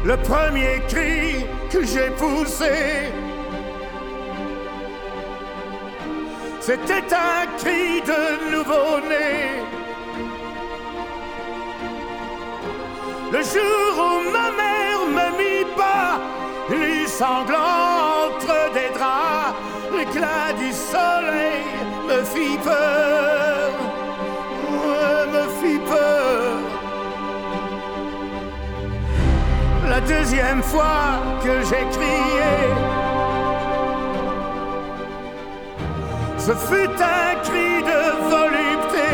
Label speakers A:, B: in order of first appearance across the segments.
A: Le premier cri que j'ai poussé, c'était un cri de nouveau-né. Le jour où ma mère me mit bas, les sanglants entre des draps, l'éclat du soleil me fit peur, me fit peur. La deuxième fois que j'ai crié, ce fut un cri de volupté.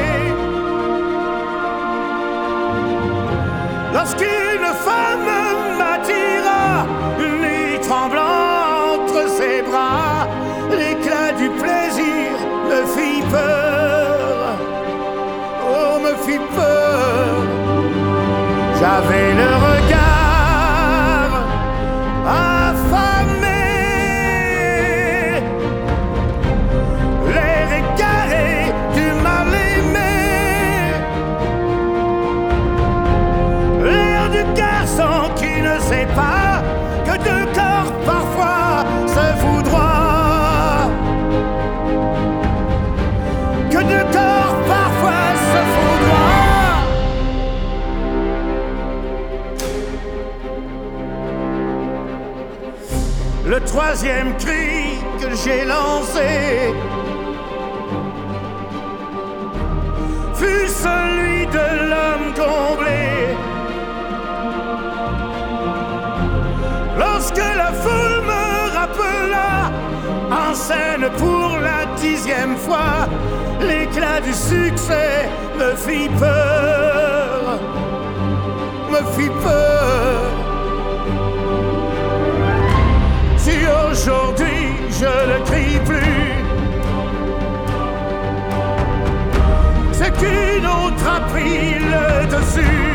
A: Lorsqu'une femme m'attira, nez tremblant entre ses bras, l'éclat du plaisir me fit peur, oh me fit peur. J'avais le regard affamé, l'air égaré du mal-aimé, l'air du garçon qui ne sait pas que deux corps parfois se foudroient, que deux corps parfois se foudroient. Le troisième cri que j'ai lancé fut celui de l'homme comblé. Lorsque la foule me rappela en scène pour la 10e fois, l'éclat du succès me fit peur, me fit peur. Si aujourd'hui je ne crie plus, c'est qu'une autre a pris le dessus.